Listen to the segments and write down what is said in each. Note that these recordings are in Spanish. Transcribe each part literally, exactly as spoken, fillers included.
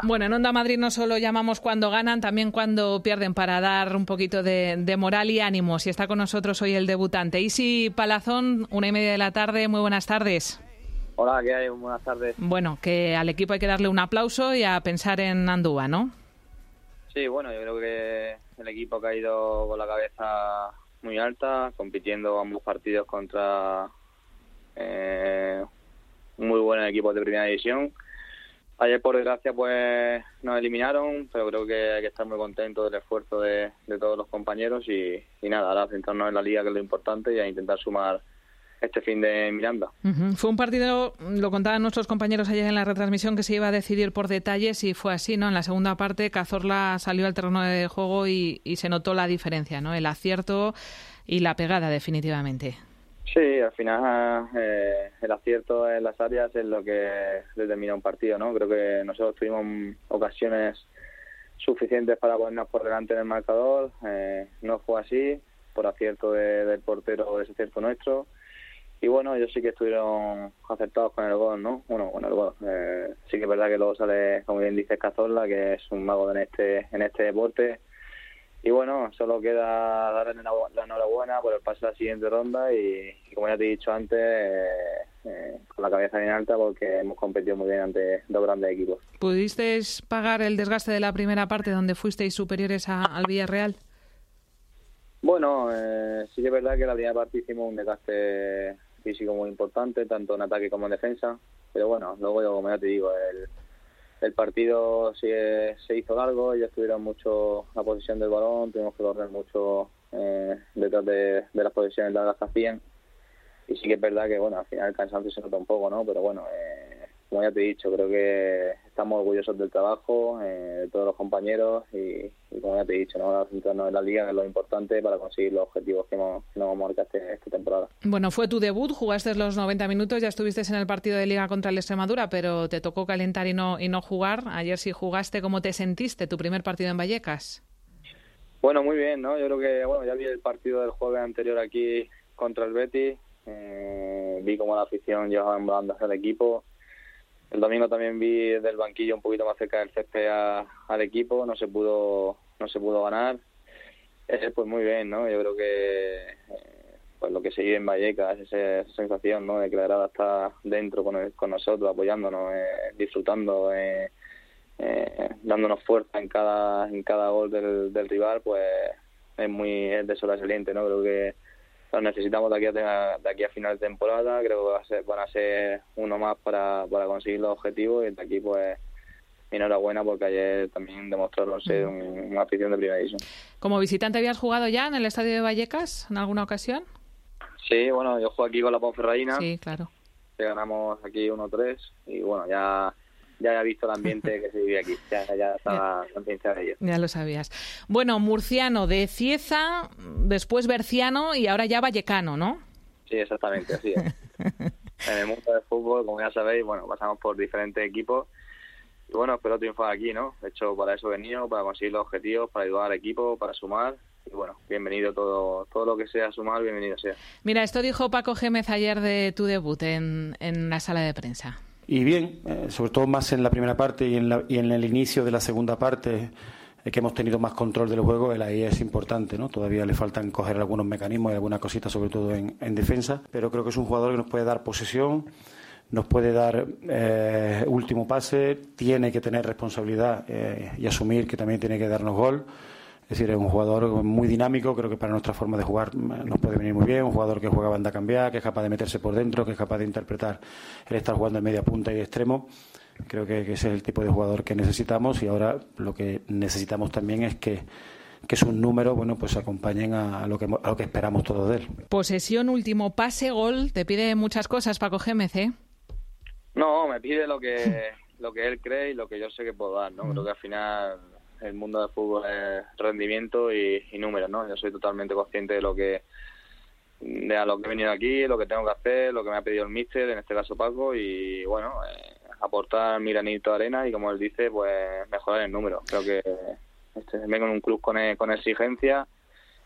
Bueno, en Onda Madrid no solo llamamos cuando ganan, también cuando pierden, para dar un poquito de, de moral y ánimos. Y está con nosotros hoy el debutante. Isi Palazón, una y media de la tarde. Muy buenas tardes. Hola, ¿qué hay? Buenas tardes. Bueno, que al equipo hay que darle un aplauso y a pensar en Andúa, ¿no? Sí, bueno, yo creo que el equipo ha caído con la cabeza muy alta, compitiendo ambos partidos contra eh, muy buenos equipos de primera división. Ayer, por desgracia, pues nos eliminaron, pero creo que hay que estar muy contentos del esfuerzo de, de todos los compañeros y, y nada, ahora centrarnos en la liga, que es lo importante, y a intentar sumar este fin de Miranda. Uh-huh. Fue un partido, lo contaban nuestros compañeros ayer en la retransmisión, que se iba a decidir por detalles y fue así, ¿no? En la segunda parte, Cazorla salió al terreno de juego y, y se notó la diferencia, ¿no? El acierto y la pegada, definitivamente. Sí, al final eh, el acierto en las áreas es lo que determina un partido, ¿no? Creo que nosotros tuvimos ocasiones suficientes para ponernos por delante en el marcador. Eh, no fue así, por acierto de, del portero o desacierto nuestro. Y bueno, ellos sí que estuvieron acertados con el gol, ¿no? Bueno, con el gol. Eh, sí que es verdad que luego sale, como bien dice Cazorla, que es un mago en este, en este deporte. Y bueno, solo queda darle la enhorabuena por el pase a la siguiente ronda y, y como ya te he dicho antes, eh, eh, con la cabeza bien alta porque hemos competido muy bien ante dos grandes equipos. ¿Pudisteis pagar el desgaste de la primera parte donde fuisteis superiores a, al Villarreal? Bueno, eh, sí que es verdad que la primera parte hicimos un desgaste físico muy importante, tanto en ataque como en defensa, pero bueno, luego yo, como ya te digo, el... El partido se, se hizo largo, ellos tuvieron mucho la posesión del balón, tuvimos que correr mucho eh, detrás de, de las posiciones largas que hacían. Y sí que es verdad que, bueno, al final el cansancio se nota un poco, ¿no? Pero bueno, eh, como ya te he dicho, creo que estamos orgullosos del trabajo, eh, de todos los compañeros y, y como ya te he dicho, ¿no? Ahora centrarnos en la liga, que es lo importante para conseguir los objetivos que hemos, que nos hemos marcado este, esta temporada. Bueno, fue tu debut, jugaste los noventa minutos, ya estuviste en el partido de liga contra el Extremadura, pero te tocó calentar y no, y no jugar. Ayer sí jugaste. ¿Cómo te sentiste tu primer partido en Vallecas? Bueno, muy bien, ¿no? Yo creo que, bueno, ya vi el partido del jueves anterior aquí contra el Betis, eh, vi cómo la afición llevaba en bandas al equipo. El domingo también vi desde el banquillo un poquito más cerca del césped a, al equipo, no se pudo no se pudo ganar. Eh, pues muy bien, ¿no? Yo creo que eh, pues lo que se vive en Vallecas, esa, esa sensación, ¿no? De que la grada está dentro con, el, con nosotros, apoyándonos, eh, disfrutando, eh, eh, dándonos fuerza en cada en cada gol del, del rival, pues es muy es de sobresaliente, ¿no? Creo que los necesitamos de aquí a, de aquí a final de temporada. Creo que va a ser, van a ser uno más para, para conseguir los objetivos y de aquí pues enhorabuena porque ayer también demostraron ser un, una afición de primera división. ¿Como visitante habías jugado ya en el estadio de Vallecas en alguna ocasión? Sí, bueno, yo juego aquí con la Ponferradina. Sí, claro. Que ganamos aquí uno tres y bueno, ya... ya he visto el ambiente que se vive aquí, ya, ya estaba conciencia de ello. Ya lo sabías. Bueno, murciano de Cieza, después berciano y ahora ya vallecano, ¿no? Sí, exactamente, así es. En el mundo del fútbol, como ya sabéis, bueno, pasamos por diferentes equipos y bueno, espero triunfar aquí, ¿no? De hecho, para eso he venido, para conseguir los objetivos, para ayudar al equipo, para sumar. Y bueno, bienvenido todo todo lo que sea sumar, bienvenido sea. Mira, esto dijo Paco Gémez ayer de tu debut en, en la sala de prensa. Y bien, eh, sobre todo más en la primera parte y en, la, y en el inicio de la segunda parte, eh, que hemos tenido más control del juego, el ahí es importante, ¿no? Todavía le faltan coger algunos mecanismos y algunas cositas, sobre todo en, en defensa, pero creo que es un jugador que nos puede dar posesión, nos puede dar eh, último pase, tiene que tener responsabilidad eh, y asumir que también tiene que darnos gol. Es decir, es un jugador muy dinámico, creo que para nuestra forma de jugar nos puede venir muy bien, un jugador que juega banda cambiada, que es capaz de meterse por dentro, que es capaz de interpretar el estar jugando en media punta y de extremo. Creo que, que ese es el tipo de jugador que necesitamos y ahora lo que necesitamos también es que, que sus números, bueno, pues acompañen a, a, lo que, a lo que esperamos todos de él. Posesión, último pase, gol, te pide muchas cosas Paco Gémez, ¿eh? No, me pide lo que, lo que él cree y lo que yo sé que puedo dar, ¿no? Mm. Creo que al final... el mundo del fútbol es rendimiento y, y números, ¿no? Yo soy totalmente consciente de lo que de a lo que he venido aquí, lo que tengo que hacer, lo que me ha pedido el míster, en este caso Paco, y bueno, eh, aportar mi granito de arena y como él dice, pues mejorar el número. Creo que este, vengo en un club con, con exigencia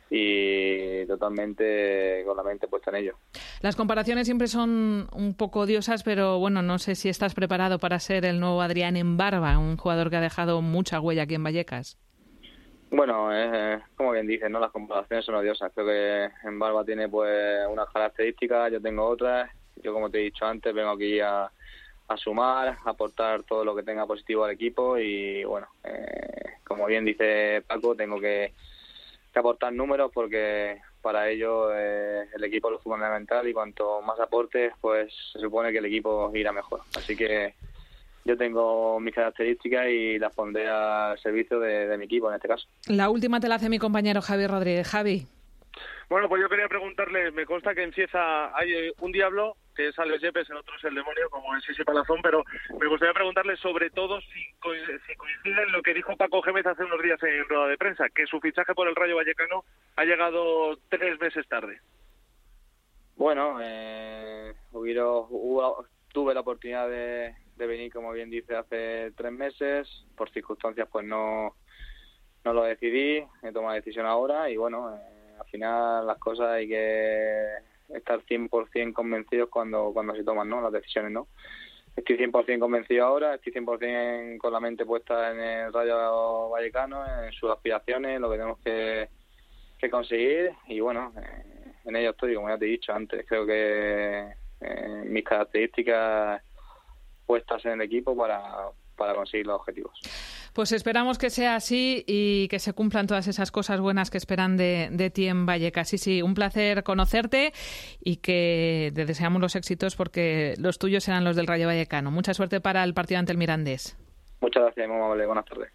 y totalmente con la mente puesta en ello. Las comparaciones siempre son un poco odiosas, pero bueno, no sé si estás preparado para ser el nuevo Adrián Embarba, un jugador que ha dejado mucha huella aquí en Vallecas. Bueno, eh, como bien dices, ¿no? Las comparaciones son odiosas. Creo que Embarba tiene pues unas características, yo tengo otras. Yo, como te he dicho antes, vengo aquí a, a sumar, a aportar todo lo que tenga positivo al equipo y bueno, eh, como bien dice Paco, tengo que que aportar números porque para ello eh, el equipo es lo fundamental y cuanto más aportes pues se supone que el equipo irá mejor, así que yo tengo mis características y las pondré al servicio de, de mi equipo en este caso. La última te la hace mi compañero Javi Rodríguez. Javi. Bueno, pues yo quería preguntarle, me consta que en Cieza hay un diablo, que es Alex Yepes, el otro es el demonio, como es Sisi Palazón, pero me gustaría preguntarle sobre todo si, si coincide en lo que dijo Paco Gémez hace unos días en rueda de prensa, que su fichaje por el Rayo Vallecano ha llegado tres meses tarde. Bueno, eh, hubo, hubo, tuve la oportunidad de, de venir, como bien dice, hace tres meses, por circunstancias pues no, no lo decidí, he tomado la decisión ahora y bueno, eh, al final las cosas hay que estar cien por ciento convencidos cuando cuando se toman, ¿no?, las decisiones, ¿no? Estoy cien por ciento convencido ahora, estoy cien por ciento con la mente puesta en el Rayo Vallecano, en sus aspiraciones, en lo que tenemos que, que conseguir y bueno, eh, en ello estoy, como ya te he dicho antes. Creo que eh, mis características puestas en el equipo para, para conseguir los objetivos. Pues esperamos que sea así y que se cumplan todas esas cosas buenas que esperan de, de ti en Vallecas. Sí, sí, un placer conocerte y que te deseamos los éxitos porque los tuyos serán los del Rayo Vallecano. Mucha suerte para el partido ante el Mirandés. Muchas gracias, muy amable. Buenas tardes.